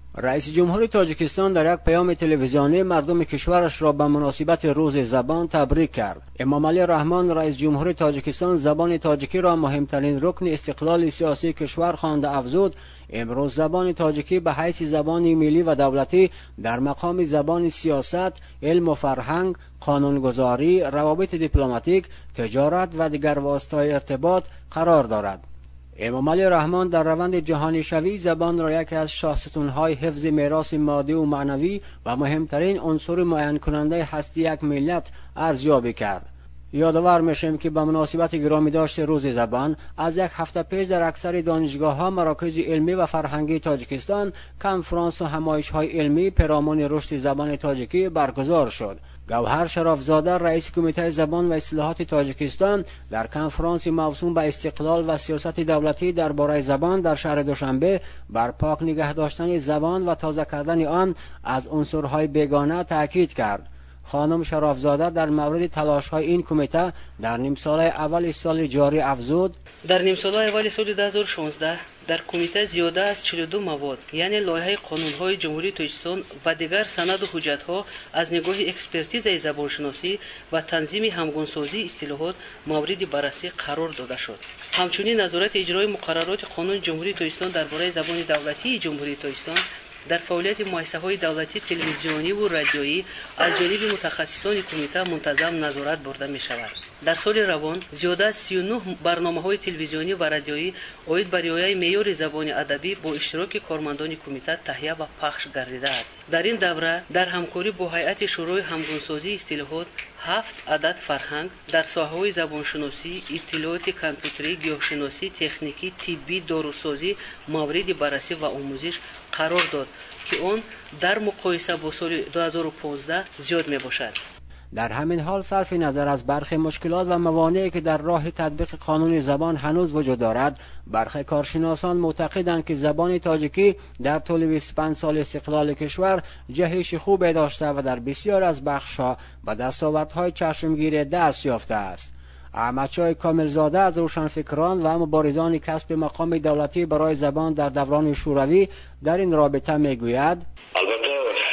رئیس جمهور تاجیکستان در یک پیام تلویزیونی مردم کشورش را به مناسبت روز زبان تبریک کرد. امامعلی رحمان رئیس جمهور تاجیکستان زبان تاجیکی را مهمترین رکن استقلال سیاسی کشور خوانده افزود امروز زبان تاجیکی به حیث زبان ملی و دولتی در مقام زبان سیاست، علم و فرهنگ، قانونگذاری، روابط دیپلماتیک، تجارت و دیگر واسطه‌های ارتباط قرار دارد. امامعلی رحمان در روند جهانی شوی زبان را یکی از شاهستون‌های حفظ میراث مادی و معنوی و مهمترین عنصر معین کننده هستی یک ملت ارزیابی کرد. یادآور میشیم که به مناسبت گرامی داشت روز زبان از یک هفته پیش در اکثر دانشگاه‌ها، مراکز علمی و فرهنگی تاجیکستان کنفرانس و همایش‌های علمی پیرامون رشد زبان تاجیکی برگزار شد. گوهر شرافزاده رئیس کمیته زبان و اصلاحات تاجیکستان در کنفرانس موسوم به استقلال و سیاست دولتی درباره زبان در شهر دوشنبه بر پاک نگه داشتن زبان و تازه کردن آن از عنصرهای بیگانه تاکید کرد. خانم شرافزاده در مورد تلاش‌های این کمیته در نیم سال اول سال جاری افزود: در نیم سال اول سال 2016 در کمیته زیاده از 42 مواد یعنی لایحه قانون‌های جمهوری تاجیکستان و دیگر سند و حجت‌ها از نگاه اکسپرتیز زبانشناسی و تنظیم همگونسازی اصطلاحات مورد بررسی قرار داده شد. همچنین نظارت اجرای مقررات قانون جمهوری تاجیکستان درباره زبان دولتی جمهوری تاجیکستان در فعالیت مؤسسه‌های دولتی تلویزیونی و رادیویی از جانب متخصصان کمیته منتظم نظارت برده می‌شود. در سال روان زیاده از 39 برنامه‌های تلویزیونی و رادیویی عاید بر رعایت معیار زبان ادبی با اشتراک کارمندان کمیته تهیه و پخش گردیده است. در این دوره در همکاری با هیئت شورای همگونسازی اصطلاحات 7 عدد فرهنگ در ساحه‌های زبانشناسی، اطلاعات کامپیوتری، گیاهشناسی، تکنیکی، طبی، داروسازی مورد بررسی و آموزش قرار داد که اون در مقایسه با سال 2015 زیاد می باشد. در همین حال صرف نظر از برخی مشکلات و موانعی که در راه تطبیق قانون زبان هنوز وجود دارد، برخی کارشناسان معتقدند که زبان تاجیکی در طول 25 سال استقلال کشور جهش خوبی داشته و در بسیار از بخش‌ها به دستاوردهای چشمگیر دست یافته است. احمدشاه کاملزاده از روشنفکران و مبارزان کسب مقام دولتی برای زبان در دوران شوروی در این رابطه میگوید: البته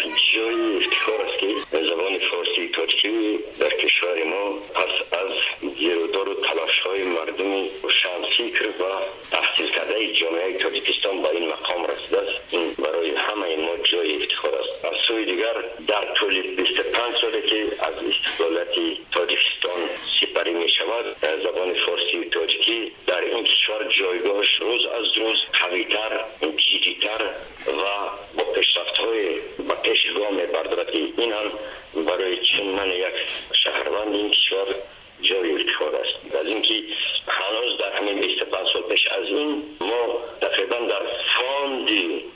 جای افتخار است که زبان فارسی تاجیکی در کشور ما پس از گیرودار و تلاش‌های مردم روشنفکر و تحصیل کرده جامعه تاجیکستان به این مقام رسیده است. این برای همه ما جای افتخار است. از سوی دیگر در طول 25 سالی که از استقلالت تاجیکستان سپری می شود، زبان فارسی تاجیکی در این کشور جایگاهش روز از روز قوی‌تر، جدی‌تر و با پیشرفت‌های با پیشگام بردارد. این هم برای چون من یک شهروند این کشور جای افتخار است. از اینکه هنوز در همین 25 سال پیش از این ما تقریبا در فاند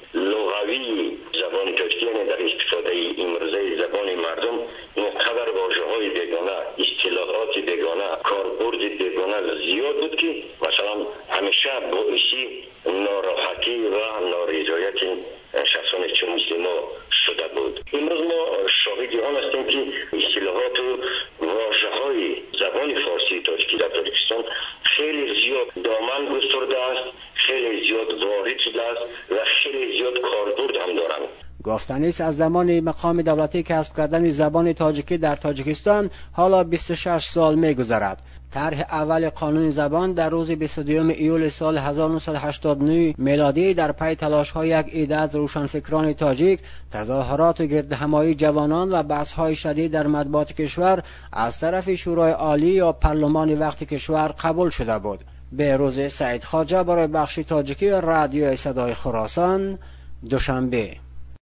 لغوی زبان تاجیکی، یعنی در استفاده امروزه زبان مردم، اینقدر واژه‌های بیگانه، اصطلاحات بیگانه، کاربرد بیگانه زیاد بود که مثلا همیشه باعث ناراحتی و نارضایت شخصان چون مثل ما شده بود. امروز ما شاهد آن هستیم که اصطلاحات و واژه‌های زبان فارسی تاجیکی در تاجیکستان خیلی زیاد دامن گسترده است، خیلی زیاد وارد شده است و خیلی زیاد کاربرد هم دارند. گفتنی است از زمان مقام دولتی کسب کردن زبان تاجیکی در تاجیکستان حالا 26 سال می‌گذرد. طرح اول قانون زبان در روز 22 ایول سال 1989 میلادی در پی تلاش‌های یک عده از روشنفکران تاجیک، تظاهرات و گردهمایی جوانان و بحث‌های شدید در مطبوعات کشور از طرف شورای عالی یا پارلمان وقت کشور قبول شده بود. بهروز سعید خواجه برای بخش تاجیکی رادیو صدای خراسان، دوشنبه.